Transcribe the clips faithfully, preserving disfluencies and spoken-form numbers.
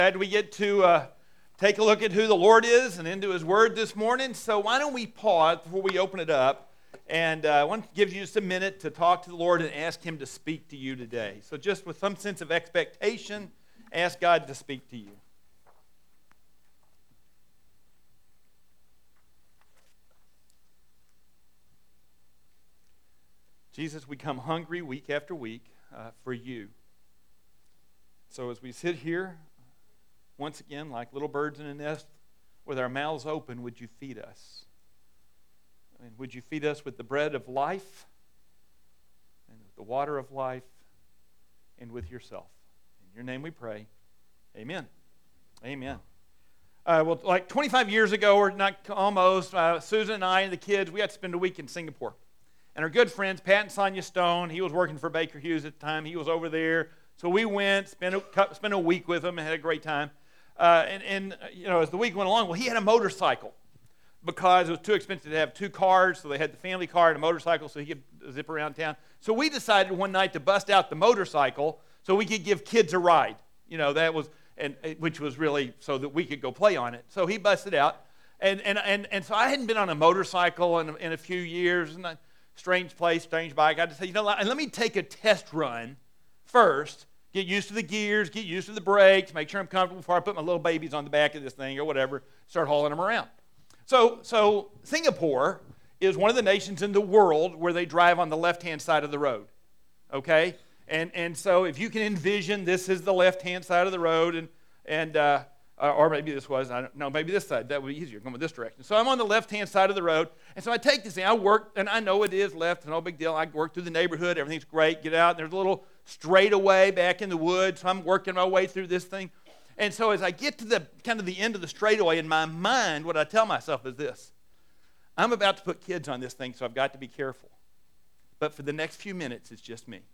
Glad we get to uh, take a look at who the Lord is and into His Word this morning. So why don't we pause before we open it up, and uh, I want to give you just a minute to talk to the Lord and ask Him to speak to you today. So just with some sense of expectation, ask God to speak to you. Jesus, we come hungry week after week uh, for you. So as we sit here, once again, like little birds in a nest, with our mouths open, would you feed us? And would you feed us with the bread of life, and with the water of life, and with yourself? In your name we pray. Amen. Amen. Uh, well, like twenty-five years ago, or not almost, uh, Susan and I and the kids, we had to spend a week in Singapore. And our good friends, Pat and Sonia Stone, he was working for Baker Hughes at the time. He was over there. So we went, spent a, spent a week with him, and had a great time. Uh, and, and, you know, as the week went along, well, he had a motorcycle because it was too expensive to have two cars, so they had the family car and a motorcycle so he could zip around town. So we decided one night to bust out the motorcycle so we could give kids a ride. You know, that was, and which was really so that we could go play on it. So he busted out. And and and, and so I hadn't been on a motorcycle in, in a few years. And a strange place, strange bike. I just said, you know, let me take a test run first. Get used to the gears, get used to the brakes, make sure I'm comfortable before I put my little babies on the back of this thing or whatever, start hauling them around. So, so Singapore is one of the nations in the world where they drive on the left-hand side of the road, okay? And and so if you can envision, this is the left-hand side of the road, and and uh, or maybe this was, I don't know, maybe this side, that would be easier, going this direction. So I'm on the left-hand side of the road, and so I take this thing, I work, and I know it is left, no big deal. I work through the neighborhood, everything's great, get out, and there's a little straightaway back in the woods, so I'm working my way through this thing. And so as I get to the kind of the end of the straightaway, in my mind, what I tell myself is this: I'm about to put kids on this thing, so I've got to be careful. But for the next few minutes, it's just me.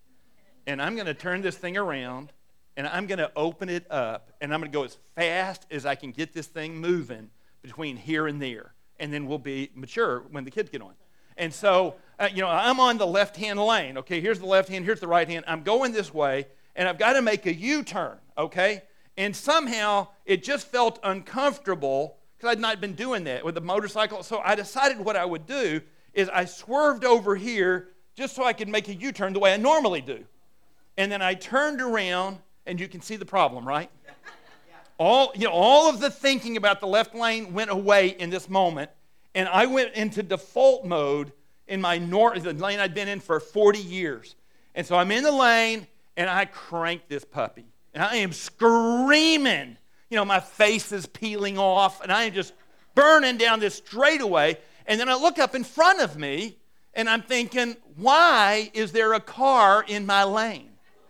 And I'm going to turn this thing around, and I'm going to open it up, and I'm going to go as fast as I can get this thing moving between here and there. And then we'll be mature when the kids get on. And so, uh, you know, I'm on the left-hand lane. Okay, here's the left hand, here's the right hand. I'm going this way, and I've got to make a U-turn, okay? And somehow it just felt uncomfortable because I'd not been doing that with the motorcycle. So I decided what I would do is I swerved over here just so I could make a U-turn the way I normally do. And then I turned around, and you can see the problem, right? All, you know, all of the thinking about the left lane went away in this moment, and I went into default mode in my nor- the lane I'd been in for forty years. And so I'm in the lane, and I crank this puppy. And I am screaming. You know, my face is peeling off, and I am just burning down this straightaway. And then I look up in front of me, and I'm thinking, why is there a car in my lane?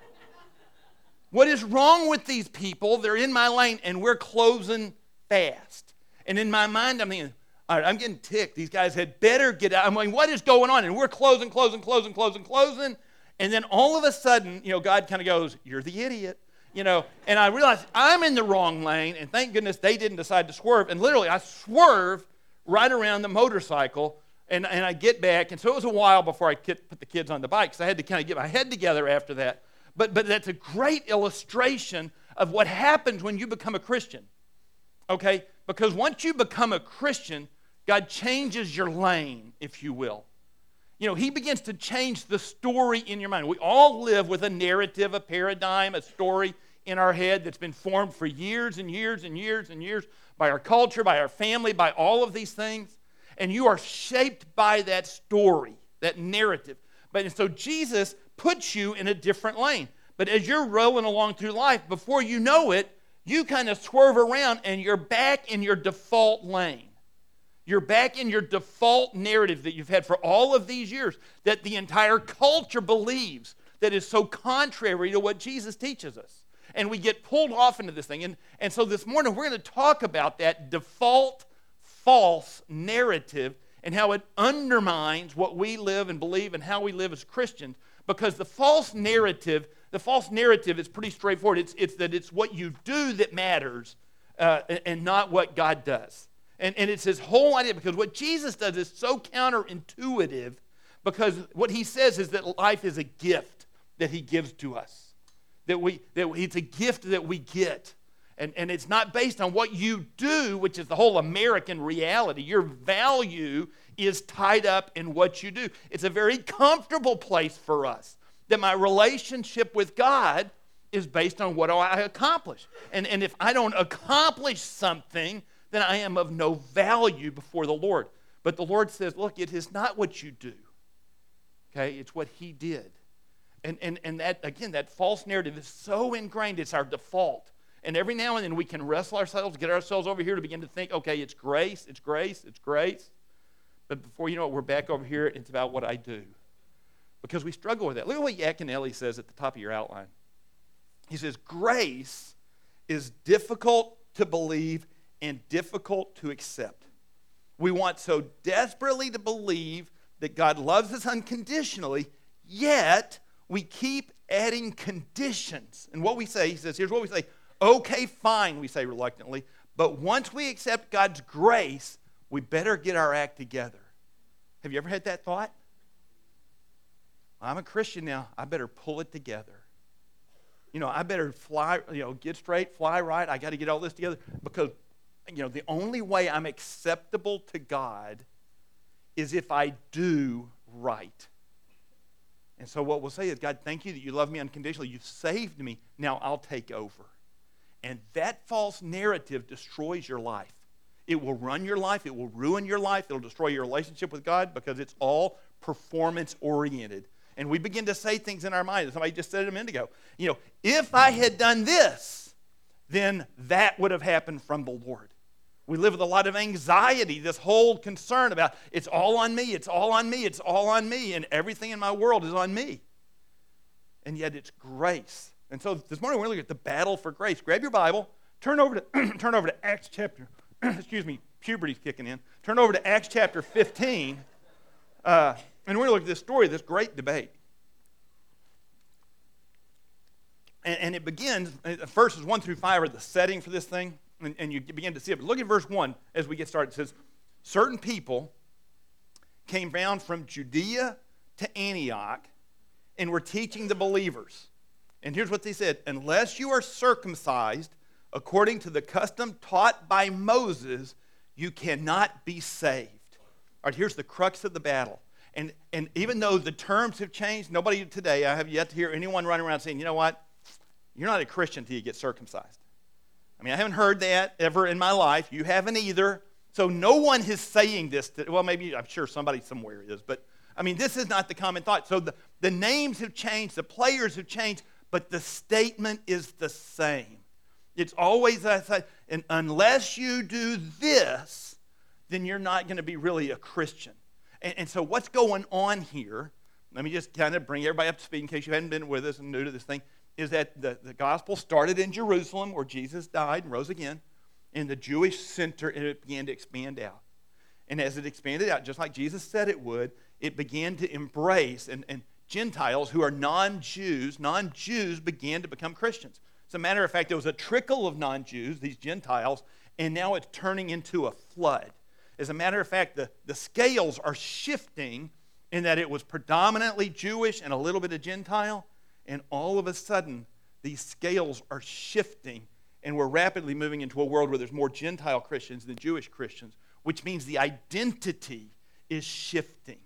What is wrong with these people? They're in my lane, and we're closing fast. And in my mind, I'm thinking, all right, I'm getting ticked. These guys had better get out. I'm like, what is going on? And we're closing, closing, closing, closing, closing. And then all of a sudden, you know, God kind of goes, you're the idiot. You know, and I realized I'm in the wrong lane, and thank goodness they didn't decide to swerve. And literally, I swerve right around the motorcycle, and, and I get back. And so it was a while before I put the kids on the bike, because I had to kind of get my head together after that. But but that's a great illustration of what happens when you become a Christian, okay? Because once you become a Christian, God changes your lane, if you will. You know, He begins to change the story in your mind. We all live with a narrative, a paradigm, a story in our head that's been formed for years and years and years and years by our culture, by our family, by all of these things. And you are shaped by that story, that narrative. But and so Jesus puts you in a different lane. But as you're rolling along through life, before you know it, you kind of swerve around and you're back in your default lane. You're back in your default narrative that you've had for all of these years, that the entire culture believes, that is so contrary to what Jesus teaches us. And we get pulled off into this thing. And, and so this morning we're going to talk about that default false narrative and how it undermines what we live and believe and how we live as Christians. Because the false narrative, the false narrative is pretty straightforward. It's, it's that it's what you do that matters uh, and not what God does. And, and it's his whole idea, because what Jesus does is so counterintuitive, because what he says is that life is a gift that he gives to us. That we that it's a gift that we get. And, and it's not based on what you do, which is the whole American reality. Your value is tied up in what you do. It's a very comfortable place for us, that my relationship with God is based on what I accomplish. And, and if I don't accomplish something, then I am of no value before the Lord. But the Lord says, look, it is not what you do. Okay, it's what he did. And, and, and that, again, that false narrative is so ingrained, it's our default. And every now and then we can wrestle ourselves, get ourselves over here to begin to think, okay, it's grace, it's grace, it's grace. But before you know it, we're back over here, it's about what I do. Because we struggle with that. Look at what Yaconelli says at the top of your outline. He says, grace is difficult to believe and difficult to accept. We want so desperately to believe that God loves us unconditionally, yet we keep adding conditions. And what we say, he says, here's what we say, okay, fine, we say reluctantly, but once we accept God's grace, we better get our act together. Have you ever had that thought? I'm a Christian now, I better pull it together. You know, I better fly, you know, get straight, fly right, I got to get all this together, because, you know, the only way I'm acceptable to God is if I do right. And so what we'll say is, God, thank you that you love me unconditionally. You've saved me. Now I'll take over. And that false narrative destroys your life. It will run your life. It will ruin your life. It'll destroy your relationship with God because it's all performance-oriented. And we begin to say things in our mind. Somebody just said it a minute ago. You know, if I had done this, then that would have happened from the Lord. We live with a lot of anxiety, this whole concern about it's all on me, it's all on me, it's all on me, and everything in my world is on me. And yet it's grace. And so this morning we're looking at the battle for grace. Grab your Bible, turn over to turn over to Acts chapter, excuse me, puberty's kicking in. Turn over to Acts chapter fifteen, uh, and we're going to look at this story, this great debate. And, and it begins, verses one through five are the setting for this thing. And, and you begin to see it. But look at verse one as we get started. It says, certain people came down from Judea to Antioch and were teaching the believers. And here's what they said. Unless you are circumcised according to the custom taught by Moses, you cannot be saved. All right, here's the crux of the battle. And, and even though the terms have changed, nobody today, I have yet to hear anyone running around saying, you know what, you're not a Christian until you get circumcised. I mean, I haven't heard that ever in my life. You haven't either. So no one is saying this. To, well, maybe, I'm sure somebody somewhere is. But, I mean, this is not the common thought. So the, the names have changed. The players have changed. But the statement is the same. It's always, I say, and unless you do this, then you're not going to be really a Christian. And, and so what's going on here, let me just kind of bring everybody up to speed in case you hadn't been with us and new to this thing, is that the, the gospel started in Jerusalem where Jesus died and rose again, in the Jewish center, and it began to expand out. And as it expanded out, just like Jesus said it would, it began to embrace, and, and Gentiles who are non-Jews, non-Jews began to become Christians. As a matter of fact, there was a trickle of non-Jews, these Gentiles, and now it's turning into a flood. As a matter of fact, the, the scales are shifting in that it was predominantly Jewish and a little bit of Gentile, and all of a sudden, these scales are shifting, and we're rapidly moving into a world where there's more Gentile Christians than Jewish Christians, which means the identity is shifting.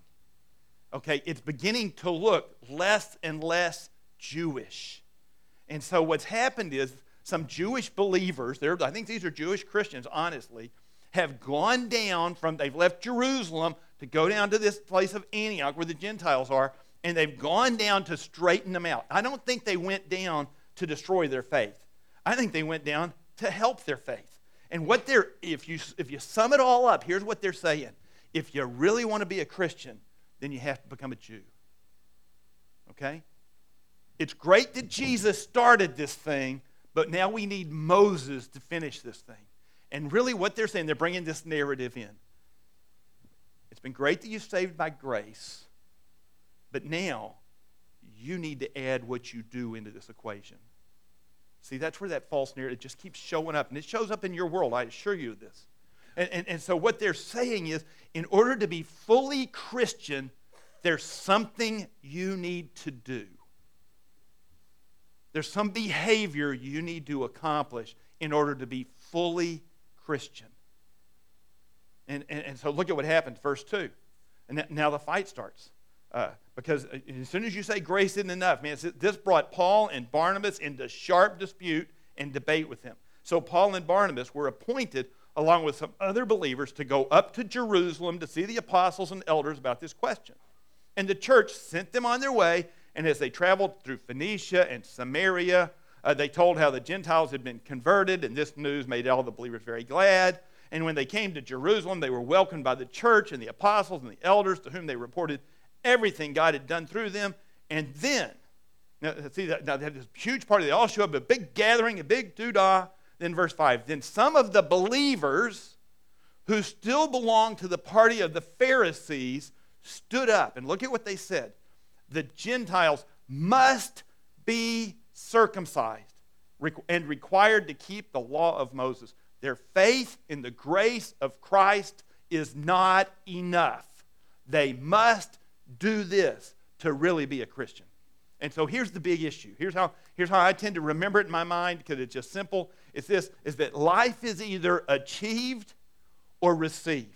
Okay, it's beginning to look less and less Jewish. And so what's happened is some Jewish believers, I think these are Jewish Christians, honestly, have gone down from, they've left Jerusalem to go down to this place of Antioch where the Gentiles are, and they've gone down to straighten them out. I don't think they went down to destroy their faith. I think they went down to help their faith. And what they're, if you if you sum it all up, here's what they're saying. If you really want to be a Christian, then you have to become a Jew. Okay? It's great that Jesus started this thing, but now we need Moses to finish this thing. And really what they're saying, they're bringing this narrative in. It's been great that you're saved by grace, but now you need to add what you do into this equation. See, that's where that false narrative just keeps showing up. And it shows up in your world, I assure you of this. And, and, and so what they're saying is, in order to be fully Christian, there's something you need to do. There's some behavior you need to accomplish in order to be fully Christian. And, and, and so look at what happens, verse two. And now the fight starts. Uh, because as soon as you say grace isn't enough, man, this brought Paul and Barnabas into sharp dispute and debate with him. So Paul and Barnabas were appointed, along with some other believers, to go up to Jerusalem to see the apostles and elders about this question. And the church sent them on their way, and as they traveled through Phoenicia and Samaria, uh, they told how the Gentiles had been converted, and this news made all the believers very glad. And when they came to Jerusalem, they were welcomed by the church and the apostles and the elders, to whom they reported everything God had done through them. And then, now, see, now they have this huge party. They all show up, a big gathering, a big doodah. Then verse five, then some of the believers who still belonged to the party of the Pharisees stood up. And look at what they said. The Gentiles must be circumcised and required to keep the law of Moses. Their faith in the grace of Christ is not enough. They must do this to really be a Christian. And so here's the big issue. Here's how, here's how I tend to remember it in my mind, because it's just simple. It's this, is that life is either achieved or received.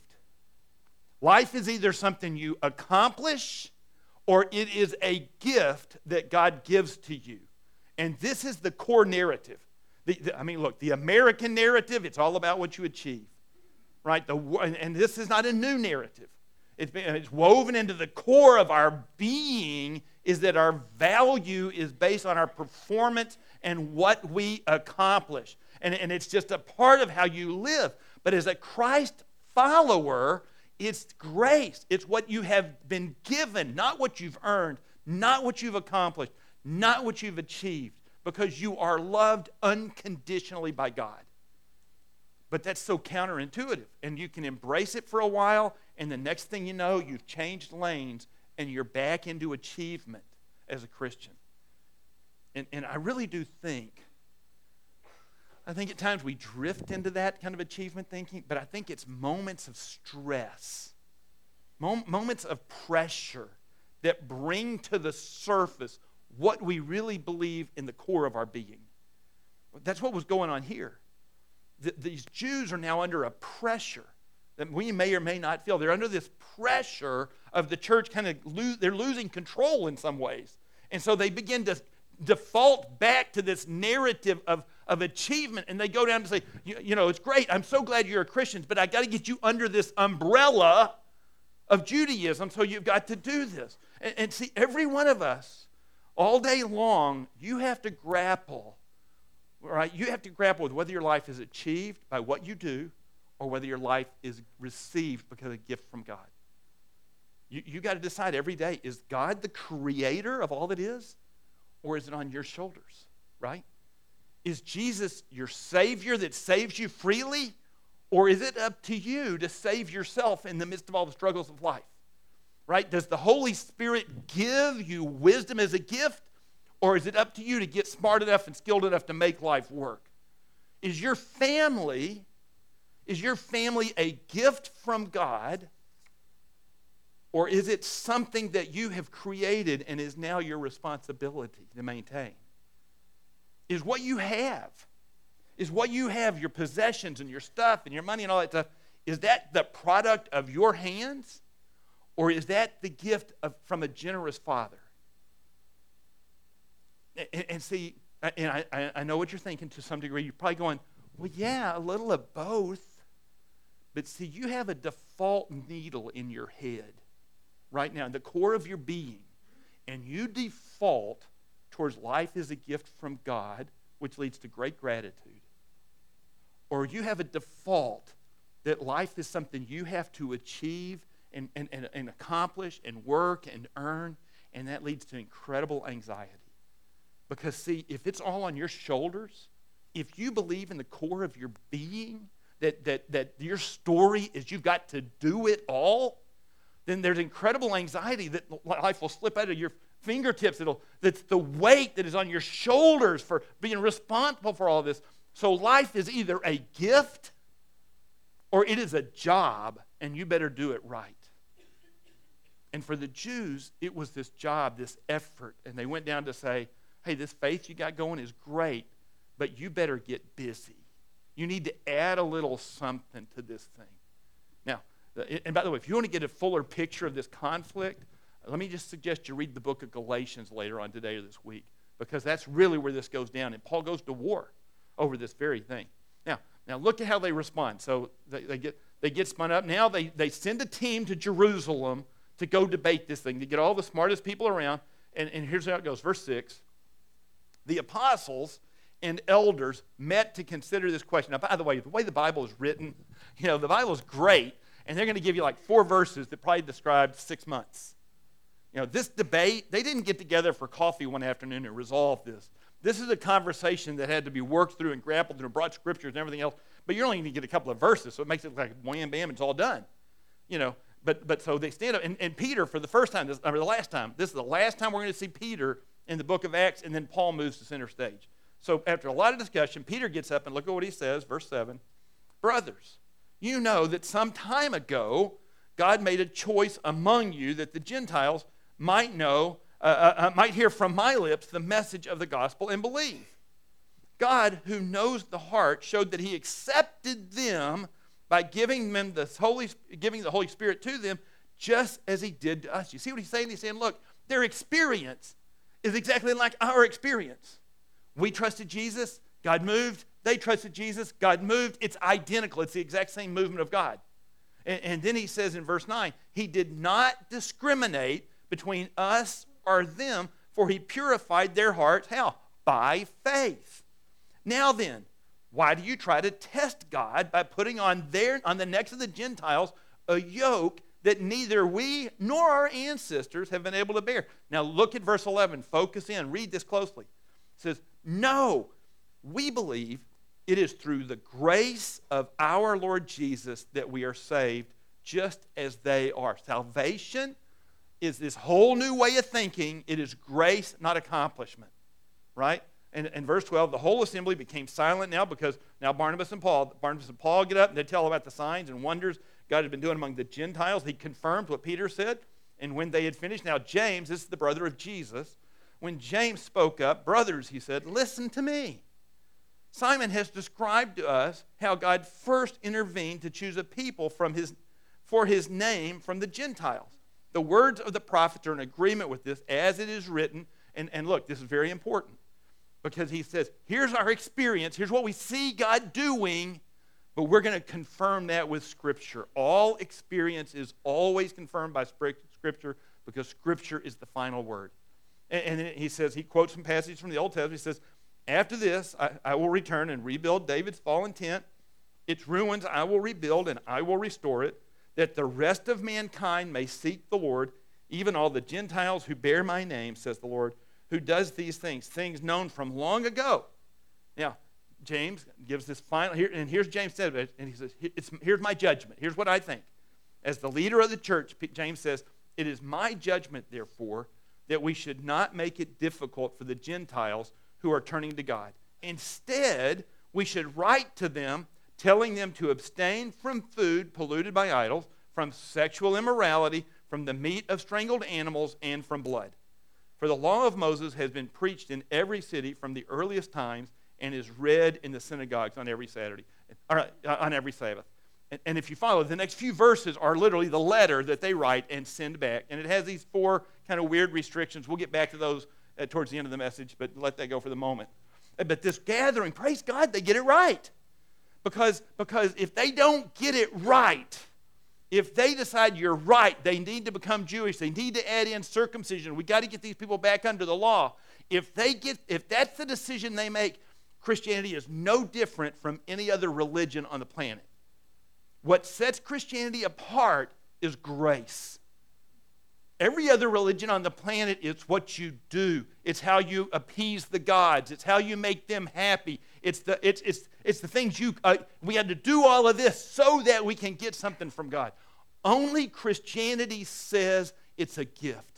Life is either something you accomplish or it is a gift that God gives to you. And this is the core narrative. The, the, I mean, look, the American narrative, it's all about what you achieve, right? The, and, and this is not a new narrative. It's, been, it's woven into the core of our being, is that our value is based on our performance and what we accomplish. And, and it's just a part of how you live. But as a Christ follower, it's grace. It's what you have been given, not what you've earned, not what you've accomplished, not what you've achieved, because you are loved unconditionally by God. But that's so counterintuitive, and you can embrace it for a while, and the next thing you know, you've changed lanes, and you're back into achievement as a Christian. And, and I really do think, I think at times we drift into that kind of achievement thinking, but I think it's moments of stress, mom- moments of pressure that bring to the surface what we really believe in the core of our being. That's what was going on here. The, these Jews are now under a pressure that we may or may not feel. They're under this pressure of the church kind of, lo- they're losing control in some ways. And so they begin to default back to this narrative of, of achievement, and they go down to say, you, you know, it's great, I'm so glad you're a Christian, but I got to get you under this umbrella of Judaism, so you've got to do this. And, and see, every one of us, all day long, you have to grapple, right? You have to grapple with whether your life is achieved by what you do or whether your life is received because of a gift from God. You, you got to decide every day, is God the creator of all that is, or is it on your shoulders, right? Is Jesus your Savior that saves you freely, or is it up to you to save yourself in the midst of all the struggles of life? Right? Does the Holy Spirit give you wisdom as a gift, or is it up to you to get smart enough and skilled enough to make life work? Is your family, is your family a gift from God, or is it something that you have created and is now your responsibility to maintain? Is what you have, is what you have, your possessions and your stuff and your money and all that stuff, is that the product of your hands? Or is that the gift of, from a generous father? And, and see, and I, I know what you're thinking to some degree. You're probably going, well, yeah, a little of both. But see, you have a default needle in your head right now, in the core of your being. And you default towards life as a gift from God, which leads to great gratitude. Or you have a default that life is something you have to achieve And, and, and, and accomplish and work and earn, and that leads to incredible anxiety. Because see, if it's all on your shoulders, if you believe in the core of your being that, that, that your story is you've got to do it all, then there's incredible anxiety that life will slip out of your fingertips. It'll, that's the weight that is on your shoulders for being responsible for all this. So life is either a gift or it is a job, and you better do it right. And for the Jews, it was this job, this effort. And they went down to say, hey, this faith you got going is great, but you better get busy. You need to add a little something to this thing. Now, and by the way, if you want to get a fuller picture of this conflict, let me just suggest you read the book of Galatians later on today or this week, because that's really where this goes down. And Paul goes to war over this very thing. Now, now look at how they respond. So they, they get they get spun up. Now they, they send a team to Jerusalem to go debate this thing, to get all the smartest people around. And, and here's how it goes. Verse six. The apostles and elders met to consider this question. Now, by the way, the way the Bible is written, you know, the Bible is great, and they're going to give you like four verses that probably describe six months. You know, this debate, they didn't get together for coffee one afternoon and resolve this. This is a conversation that had to be worked through and grappled through and brought scriptures and everything else, but you're only going to get a couple of verses, so it makes it like wham, bam, it's all done. You know, but but so they stand up, and, and Peter, for the first time, this, or the last time, this is the last time we're going to see Peter in the book of Acts, and then Paul moves to center stage. So after a lot of discussion, Peter gets up, and look at what he says, verse seven. Brothers, you know that some time ago, God made a choice among you that the Gentiles might know, uh, uh, might hear from my lips the message of the gospel and believe. God, who knows the heart, showed that he accepted them by giving them the Holy, giving the Holy Spirit to them, just as he did to us. You see what he's saying? He's saying, look, their experience is exactly like our experience. We trusted Jesus, God moved. They trusted Jesus, God moved. It's identical. It's the exact same movement of God. And, and then he says in verse nine, he did not discriminate between us or them, for he purified their hearts. How? By faith. Now then, why do you try to test God by putting on their on the necks of the Gentiles a yoke that neither we nor our ancestors have been able to bear? Now look at verse eleven. Focus in. Read this closely. It says, no, we believe it is through the grace of our Lord Jesus that we are saved, just as they are. Salvation is this whole new way of thinking. It is grace, not accomplishment, right? And in verse twelve, the whole assembly became silent now because now Barnabas and Paul, Barnabas and Paul get up and they tell about the signs and wonders God had been doing among the Gentiles. He confirmed what Peter said. And when they had finished, now James, this is the brother of Jesus, when James spoke up, brothers, he said, listen to me. Simon has described to us how God first intervened to choose a people from his, for his name from the Gentiles. The words of the prophets are in agreement with this, as it is written. And, and look, this is very important, because he says, here's our experience. Here's what we see God doing, but we're going to confirm that with Scripture. All experience is always confirmed by Scripture, because Scripture is the final word. And, and then he says, he quotes some passages from the Old Testament. He says, after this, I, I will return and rebuild David's fallen tent. Its ruins I will rebuild, and I will restore it, that the rest of mankind may seek the Lord, even all the Gentiles who bear my name, says the Lord, who does these things, things known from long ago. Now, James gives this final, here, and here's James said it, and he says, it's, here's my judgment. Here's what I think. As the leader of the church, James says, it is my judgment, therefore, that we should not make it difficult for the Gentiles who are turning to God. Instead, we should write to them, telling them to abstain from food polluted by idols, from sexual immorality, from the meat of strangled animals, and from blood. For the law of Moses has been preached in every city from the earliest times and is read in the synagogues on every Saturday, or on every Sabbath. And, and if you follow, the next few verses are literally the letter that they write and send back. And it has these four kind of weird restrictions. We'll get back to those uh, towards the end of the message, but let that go for the moment. But this gathering, praise God, they get it right. Because, because if they don't get it right, if they decide you're right, they need to become Jewish, they need to add in circumcision, we got to get these people back under the law. If they get, if that's the decision they make, Christianity is no different from any other religion on the planet. What sets Christianity apart is grace. Every other religion on the planet, it's what you do. It's how you appease the gods. It's how you make them happy. It's the, it's, it's, it's the things you, uh, we had to do all of this so that we can get something from God. Only Christianity says it's a gift.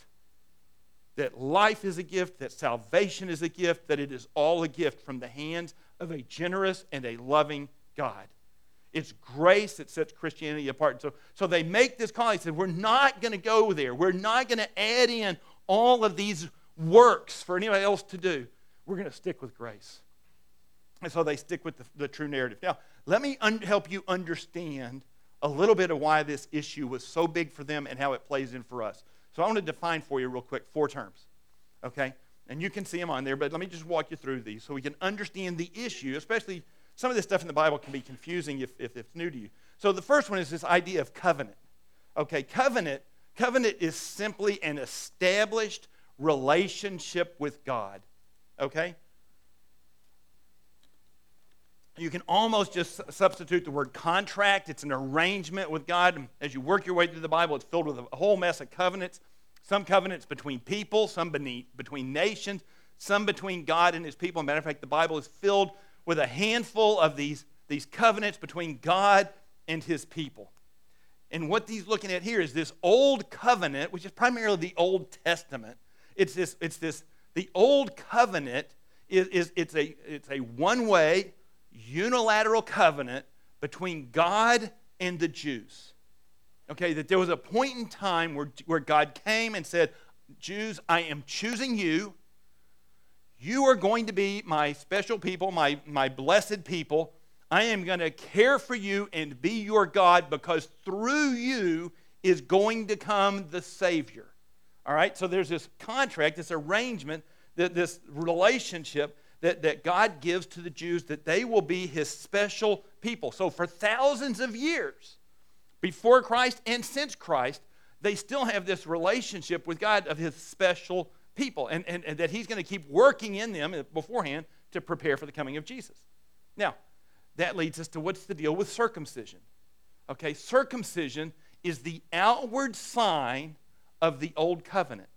That life is a gift, that salvation is a gift, that it is all a gift from the hands of a generous and a loving God. It's grace that sets Christianity apart. So, so they make this call. They said, we're not going to go there. We're not going to add in all of these works for anybody else to do. We're going to stick with grace. And so they stick with the, the true narrative. Now, let me un- help you understand a little bit of why this issue was so big for them and how it plays in for us. So I want to define for you real quick four terms, okay? And you can see them on there, but let me just walk you through these so we can understand the issue, especially some of this stuff in the Bible can be confusing if, if it's new to you. So the first one is this idea of covenant. Okay, covenant, covenant is simply an established relationship with God, okay? You can almost just substitute the word contract. It's an arrangement with God. As you work your way through the Bible, it's filled with a whole mess of covenants. Some covenants between people, some between nations, some between God and his people. As a matter of fact, the Bible is filled with a handful of these, these covenants between God and his people. And what he's looking at here is this old covenant, which is primarily the Old Testament. It's this, it's this, the old covenant is, is it's a it's a one-way, unilateral covenant between God and the Jews. Okay, that there was a point in time where, where God came and said, Jews, I am choosing you. You are going to be my special people, my, my blessed people. I am going to care for you and be your God because through you is going to come the Savior. All right, so there's this contract, this arrangement, that this relationship that, that God gives to the Jews that they will be his special people. So for thousands of years, before Christ and since Christ, they still have this relationship with God of his special people, and, and, and that he's going to keep working in them beforehand to prepare for the coming of Jesus. Now, that leads us to what's the deal with circumcision. Okay, circumcision is the outward sign of the old covenant.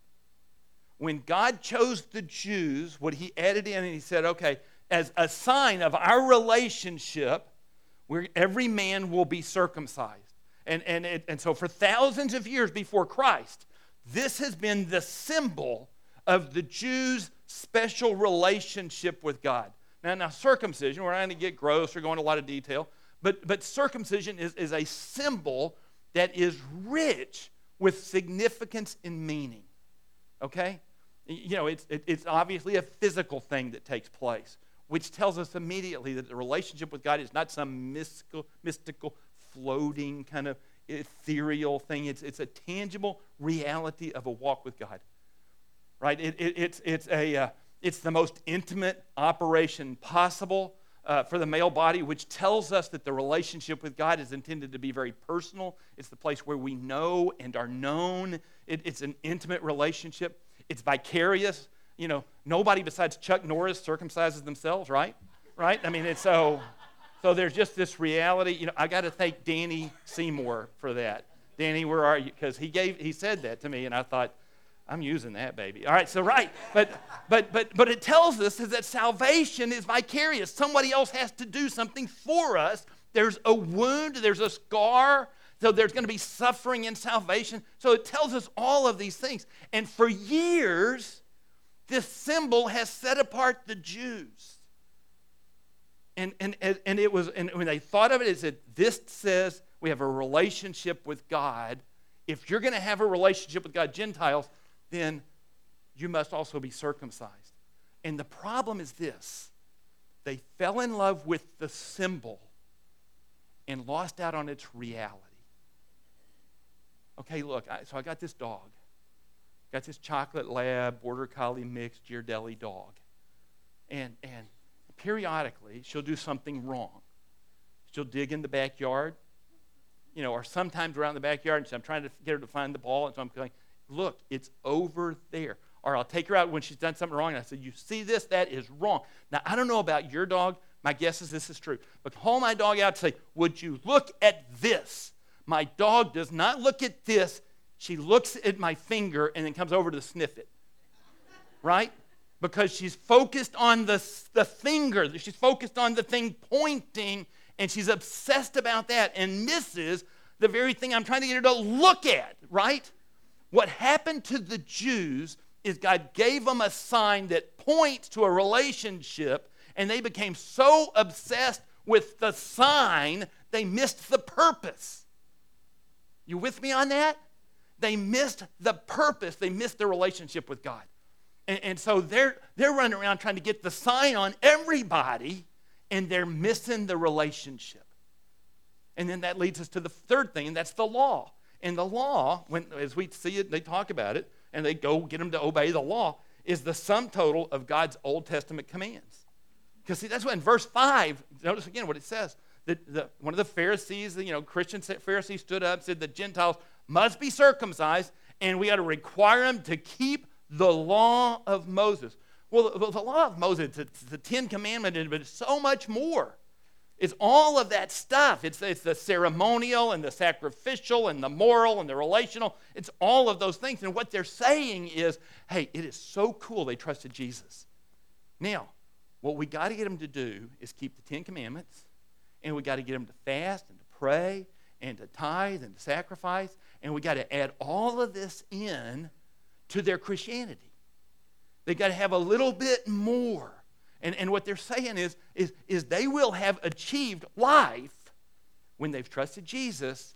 When God chose the Jews, what he added in and he said, okay, as a sign of our relationship, where every man will be circumcised. And, and, it, and so for thousands of years before Christ, this has been the symbol of the Jews' special relationship with God. Now, now circumcision, we're not going to get gross or go into a lot of detail, but, but circumcision is, is a symbol that is rich with significance and meaning, okay? You know, it's, it, it's obviously a physical thing that takes place, which tells us immediately that the relationship with God is not some mystical, mystical floating kind of ethereal thing. It's, it's a tangible reality of a walk with God, right? It, it, it's, it's, a, uh, it's the most intimate operation possible uh, for the male body, which tells us that the relationship with God is intended to be very personal. It's the place where we know and are known. It, it's an intimate relationship. It's vicarious. You know, nobody besides Chuck Norris circumcises themselves, right? Right? I mean, it's so... So there's just this reality. You know, I got to thank Danny Seymour for that. Danny, where are you? Because he gave, he said that to me, and I thought, I'm using that, baby. All right, so right, but but but but it tells us is that salvation is vicarious. Somebody else has to do something for us. There's a wound, there's a scar, so there's going to be suffering in salvation. So it tells us all of these things. And for years, this symbol has set apart the Jews. And, and, and it was, and when they thought of it, it said, this says we have a relationship with God. If you're going to have a relationship with God, Gentiles, then you must also be circumcised. And the problem is this. They fell in love with the symbol and lost out on its reality. Okay, look, I, so I got this dog. Got this chocolate lab, border collie mixed Ghirardelli dog. And, and, periodically, she'll do something wrong. She'll dig in the backyard, you know, or sometimes around the backyard, and so I'm trying to get her to find the ball, and so I'm going, look, it's over there. Or I'll take her out when she's done something wrong, and I say, you see this? That is wrong. Now, I don't know about your dog. My guess is this is true. But call my dog out and say, would you look at this? My dog does not look at this. She looks at my finger and then comes over to sniff it. Right? Because she's focused on the, the finger. She's focused on the thing pointing, and she's obsessed about that and misses the very thing I'm trying to get her to look at, right? What happened to the Jews is God gave them a sign that points to a relationship, and they became so obsessed with the sign, they missed the purpose. You with me on that? They missed the purpose. They missed the relationship with God. And, and so they're, they're running around trying to get the sign on everybody and they're missing the relationship. And then that leads us to the third thing, and that's the law. And the law, when as we see it, they talk about it, and they go get them to obey the law, is the sum total of God's Old Testament commands. Because see, that's what in verse five, notice again what it says. The, the, one of the Pharisees, the, you know, Christian Pharisees stood up and said the Gentiles must be circumcised, and we got to require them to keep the law of Moses. Well, the, the law of Moses, it's the Ten Commandments, but it's so much more. It's all of that stuff. It's, it's the ceremonial and the sacrificial and the moral and the relational. It's all of those things. And what they're saying is, hey, it is so cool they trusted Jesus. Now, what we got to get them to do is keep the Ten Commandments, and we got to get them to fast and to pray and to tithe and to sacrifice, and we got to add all of this in to their Christianity. They got to have a little bit more. And, and what they're saying is, is, is they will have achieved life when they've trusted Jesus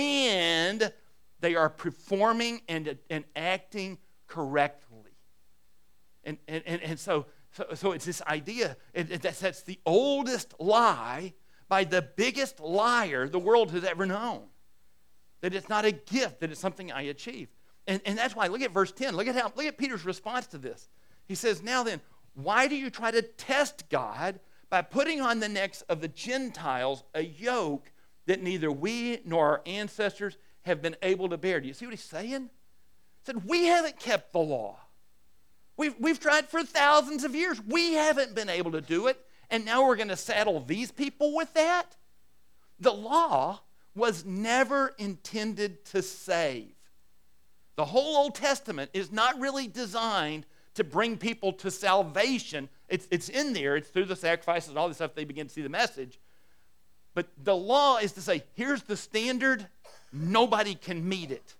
and they are performing and, and acting correctly. And, and, and, and so, so, so it's this idea, it, it, that's, that's the oldest lie by the biggest liar the world has ever known. That it's not a gift, that it's something I achieve. And, and that's why, look at verse ten. Look at how, look at Peter's response to this. He says, now then, why do you try to test God by putting on the necks of the Gentiles a yoke that neither we nor our ancestors have been able to bear? Do you see what he's saying? He said, we haven't kept the law. We've, we've tried for thousands of years. We haven't been able to do it. And now we're going to saddle these people with that? The law was never intended to save. The whole Old Testament is not really designed to bring people to salvation. It's, it's in there. It's through the sacrifices and all this stuff they begin to see the message. But the law is to say, here's the standard. Nobody can meet it.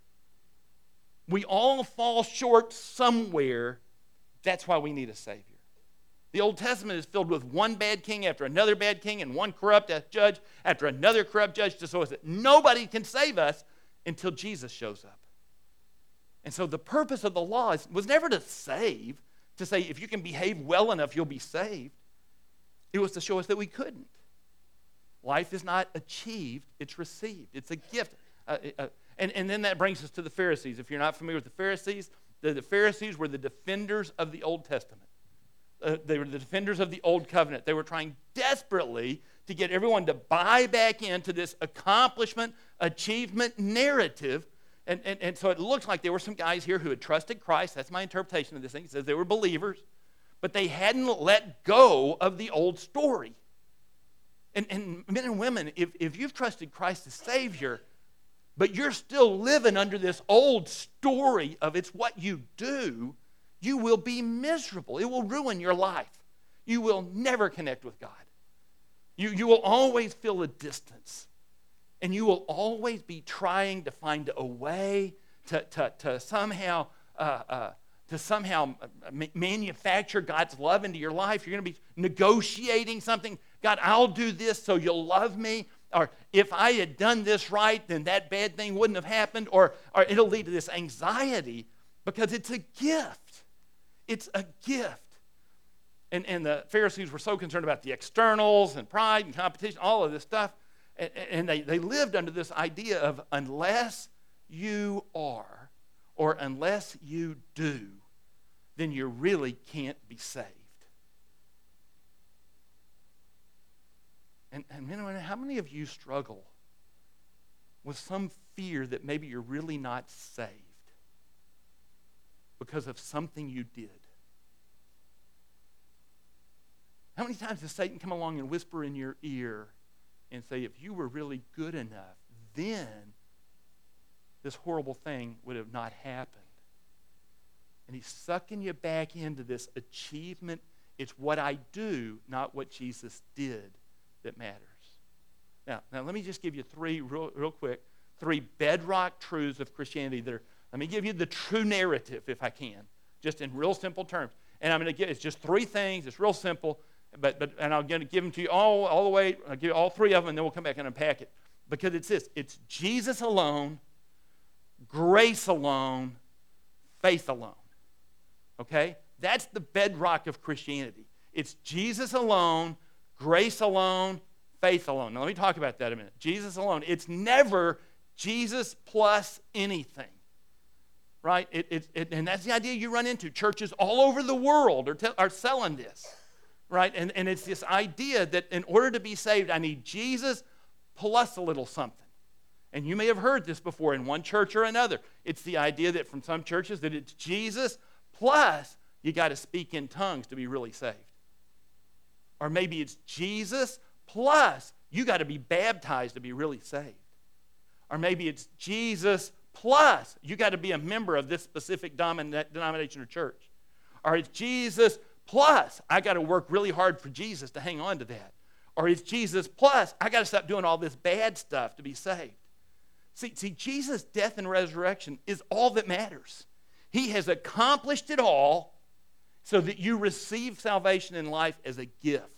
We all fall short somewhere. That's why we need a Savior. The Old Testament is filled with one bad king after another bad king and one corrupt judge after another corrupt judge to show us that nobody can save us until Jesus shows up. And so the purpose of the law is, was never to save, to say if you can behave well enough, you'll be saved. It was to show us that we couldn't. Life is not achieved, it's received. It's a gift. Uh, uh, and, and then that brings us to the Pharisees. If you're not familiar with the Pharisees, the, the Pharisees were the defenders of the Old Testament. Uh, they were the defenders of the Old Covenant. They were trying desperately to get everyone to buy back into this accomplishment, achievement narrative. And, and, and so it looks like there were some guys here who had trusted Christ. That's my interpretation of this thing. It says they were believers, but they hadn't let go of the old story. And, and men and women, if, if you've trusted Christ as Savior, but you're still living under this old story of it's what you do, you will be miserable. It will ruin your life. You will never connect with God. You, you will always feel a distance. And you will always be trying to find a way to, to, to somehow uh, uh, to somehow manufacture God's love into your life. You're going to be negotiating something. God, I'll do this so you'll love me. Or if I had done this right, then that bad thing wouldn't have happened. Or, or it'll lead to this anxiety because it's a gift. It's a gift. And, and the Pharisees were so concerned about the externals and pride and competition, all of this stuff. And they, they lived under this idea of unless you are or unless you do, then you really can't be saved. And, and how many of you struggle with some fear that maybe you're really not saved because of something you did? How many times does Satan come along and whisper in your ear and say, if you were really good enough, then this horrible thing would have not happened? And he's sucking you back into this achievement. It's what I do, not what Jesus did, that matters. Now, now let me just give you three, real, real quick, three bedrock truths of Christianity. That are, let me give you the true narrative, if I can, just in real simple terms. And I'm going to give, it's just three things. It's real simple. But, but and I'm going to give them to you all, all the way. I'll give you all three of them, and then we'll come back and unpack it. Because it's this. It's Jesus alone, grace alone, faith alone. Okay? That's the bedrock of Christianity. It's Jesus alone, grace alone, faith alone. Now let me talk about that a minute. Jesus alone. It's never Jesus plus anything. Right? It, it, it, and that's the idea you run into. Churches all over the world are, te- are selling this. Right? And, and it's this idea that in order to be saved, I need Jesus plus a little something. And you may have heard this before in one church or another. It's the idea that from some churches that it's Jesus plus you got to speak in tongues to be really saved. Or maybe it's Jesus plus you got to be baptized to be really saved. Or maybe it's Jesus plus you got to be a member of this specific denomination or church. Or it's Jesus plus I got to work really hard for Jesus to hang on to that. Or it's Jesus plus I got to stop doing all this bad stuff to be saved. See, see, Jesus' death and resurrection is all that matters. He has accomplished it all so that you receive salvation in life as a gift.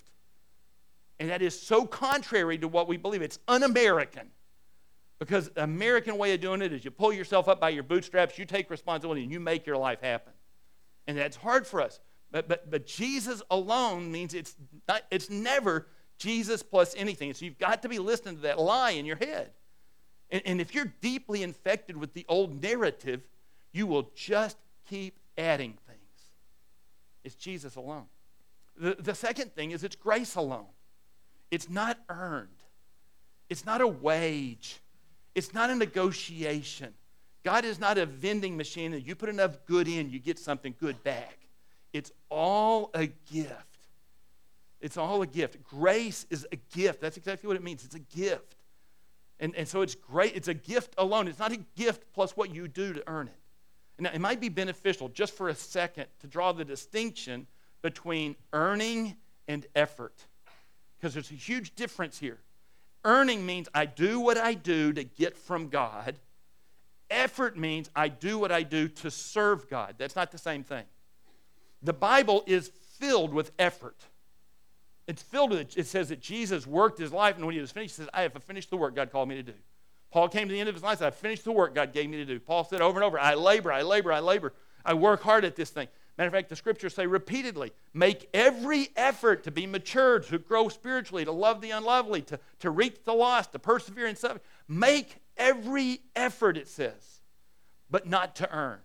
And that is so contrary to what we believe. It's un-American. Because the American way of doing it is you pull yourself up by your bootstraps, you take responsibility, and you make your life happen. And that's hard for us. But, but, but Jesus alone means it's, not, it's never Jesus plus anything. So you've got to be listening to that lie in your head. And, and if you're deeply infected with the old narrative, you will just keep adding things. It's Jesus alone. The, the second thing is it's grace alone. It's not earned. It's not a wage. It's not a negotiation. God is not a vending machine that you put enough good in, you get something good back. It's all a gift. It's all a gift. Grace is a gift. That's exactly what it means. It's a gift. And, and so it's great. It's a gift alone. It's not a gift plus what you do to earn it. Now, it might be beneficial just for a second to draw the distinction between earning and effort, because there's a huge difference here. Earning means I do what I do to get from God. Effort means I do what I do to serve God. That's not the same thing. The Bible is filled with effort. It's filled with it. It says that Jesus worked his life, and when he was finished, he says, I have finished the work God called me to do. Paul came to the end of his life and said, I've finished the work God gave me to do. Paul said over and over, I labor, I labor, I labor. I work hard at this thing. Matter of fact, the scriptures say repeatedly, make every effort to be mature, to grow spiritually, to love the unlovely, to, to reach the lost, to persevere in suffering. Make every effort, it says, but not to earn.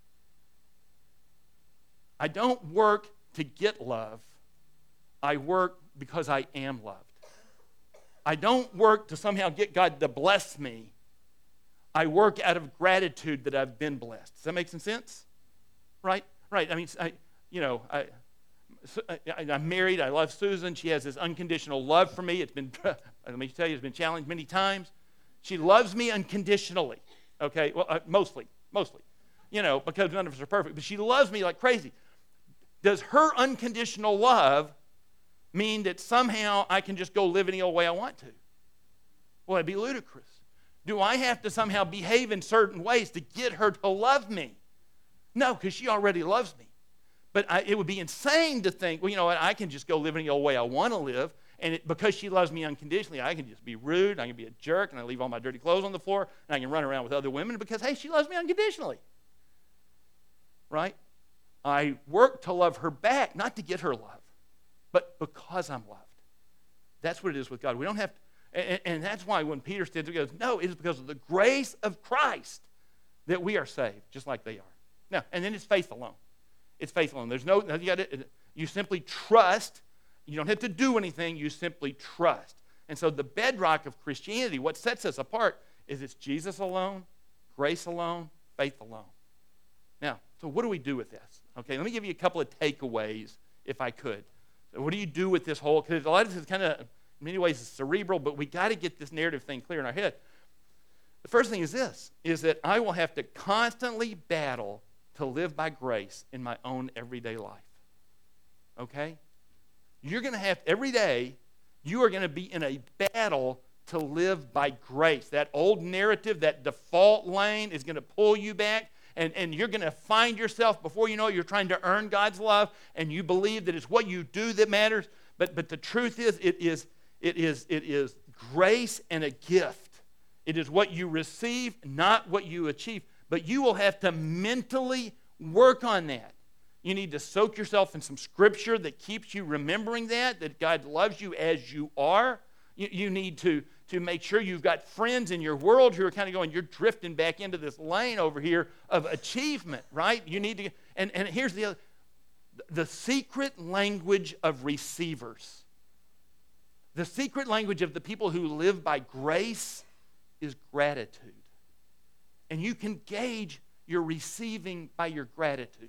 I don't work to get love. I work because I am loved. I don't work to somehow get God to bless me. I work out of gratitude that I've been blessed. Does that make some sense? Right? Right. I mean, I, you know, I, I, I'm married. I love Susan. She has this unconditional love for me. It's been, let me tell you, it's been challenged many times. She loves me unconditionally. Okay? Well, uh, mostly. Mostly. You know, because none of us are perfect. But she loves me like crazy. Does her unconditional love mean that somehow I can just go live any old way I want to? Well, it'd be ludicrous. Do I have to somehow behave in certain ways to get her to love me? No, because she already loves me. But I, it would be insane to think, well, you know what, I can just go live any old way I want to live, and it, because she loves me unconditionally, I can just be rude, I can be a jerk, and I leave all my dirty clothes on the floor, and I can run around with other women because, hey, she loves me unconditionally. Right? I work to love her back, not to get her love, but because I'm loved. That's what it is with God. We don't have to, and, and that's why when Peter stands up, he goes, no, it is because of the grace of Christ that we are saved, just like they are. Now, and then it's faith alone. It's faith alone. There's no, you, gotta, you simply trust. You don't have to do anything. You simply trust. And so the bedrock of Christianity, what sets us apart, is it's Jesus alone, grace alone, faith alone. Now, so what do we do with this? Okay, let me give you a couple of takeaways, if I could. So what do you do with this whole, because a lot of this is kind of, in many ways, it's cerebral, but we got to get this narrative thing clear in our head. The first thing is this, is that I will have to constantly battle to live by grace in my own everyday life. Okay? You're going to have, every day, you are going to be in a battle to live by grace. That old narrative, that default lane is going to pull you back, and, and you're going to find yourself, before you know it, you're trying to earn God's love, and you believe that it's what you do that matters. But, but the truth is, it is, it is, it is grace and a gift. It is what you receive, not what you achieve. But you will have to mentally work on that. You need to soak yourself in some scripture that keeps you remembering that, that God loves you as you are. You, you need to, to make sure you've got friends in your world who are kind of going, you're drifting back into this lane over here of achievement, right? You need to, and, and here's the other, the secret language of receivers. The secret language of the people who live by grace is gratitude. And you can gauge your receiving by your gratitude.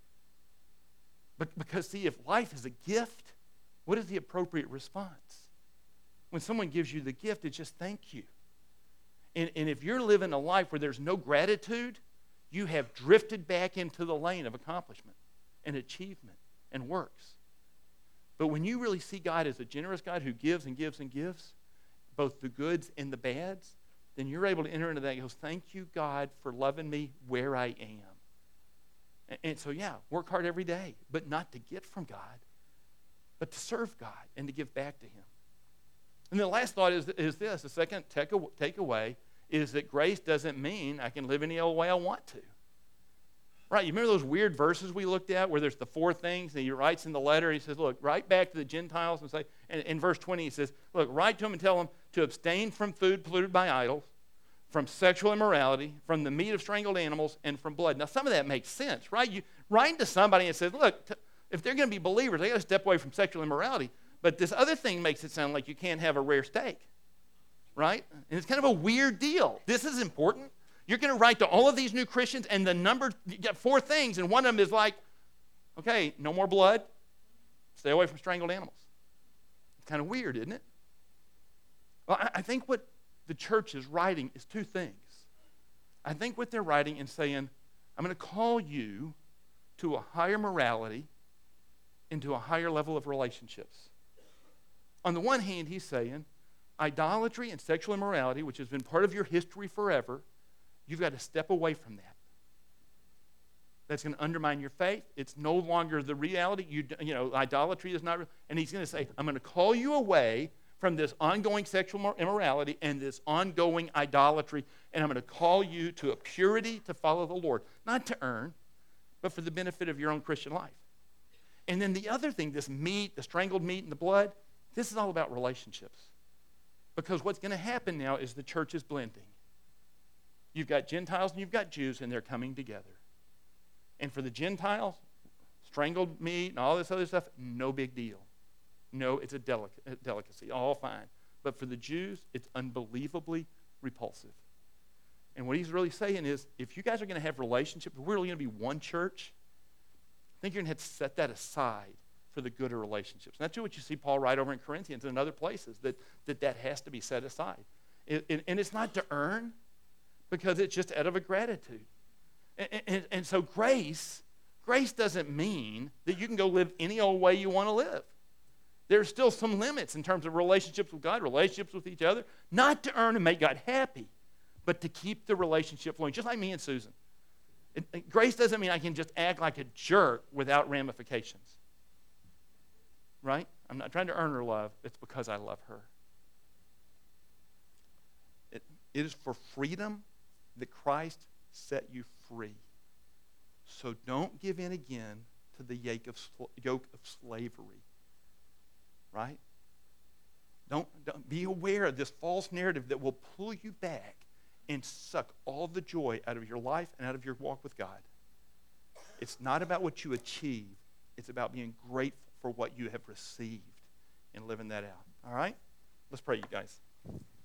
But because, see, if life is a gift, what is the appropriate response? When someone gives you the gift, it's just thank you. And, and if you're living a life where there's no gratitude, you have drifted back into the lane of accomplishment and achievement and works. But when you really see God as a generous God who gives and gives and gives, both the goods and the bads, then you're able to enter into that and goes, thank you, God, for loving me where I am. And, and so, yeah, work hard every day, but not to get from God, but to serve God and to give back to him. And the last thought is, is this. The second takeaway is that grace doesn't mean I can live any old way I want to. Right, you remember those weird verses we looked at where there's the four things, and he writes in the letter, he says, look, write back to the Gentiles and say, and in verse twenty he says, look, write to them and tell them to abstain from food polluted by idols, from sexual immorality, from the meat of strangled animals, and from blood. Now, some of that makes sense, right? You write to somebody and says, look, t- if they're going to be believers, they got to step away from sexual immorality. But this other thing makes it sound like you can't have a rare steak, right? And it's kind of a weird deal. This is important. You're going to write to all of these new Christians, and the number, you got four things, and one of them is like, okay, no more blood, stay away from strangled animals. It's kind of weird, isn't it? Well, I, I think what the church is writing is two things. I think what they're writing and saying, I'm going to call you to a higher morality and to a higher level of relationships. On the one hand, he's saying, idolatry and sexual immorality, which has been part of your history forever, you've got to step away from that. That's going to undermine your faith. It's no longer the reality. You, you know, idolatry is not real. And he's going to say, I'm going to call you away from this ongoing sexual immorality and this ongoing idolatry, and I'm going to call you to a purity to follow the Lord. Not to earn, but for the benefit of your own Christian life. And then the other thing, this meat, the strangled meat and the blood, this is all about relationships. Because what's going to happen now is the church is blending. You've got Gentiles and you've got Jews, and they're coming together. And for the Gentiles, strangled meat and all this other stuff, no big deal. No, it's a delic- delicacy, all fine. But for the Jews, it's unbelievably repulsive. And what he's really saying is, if you guys are going to have relationships, if we're really going to be one church, I think you're going to have to set that aside for the good of relationships. And that's what you see Paul write over in Corinthians and other places, that that, that has to be set aside. It, it, and it's not to earn, because it's just out of a gratitude. And, and, and so grace, grace doesn't mean that you can go live any old way you want to live. There's still some limits in terms of relationships with God, relationships with each other, not to earn and make God happy, but to keep the relationship flowing, just like me and Susan. It, it, grace doesn't mean I can just act like a jerk without ramifications. Right? I'm not trying to earn her love. It's because I love her. It, it is for freedom that Christ set you free. So don't give in again to the yoke of, yoke of slavery. Right? Don't, don't be aware of this false narrative that will pull you back and suck all the joy out of your life and out of your walk with God. It's not about what you achieve. It's about being grateful for what you have received and living that out. All right? Let's pray, you guys.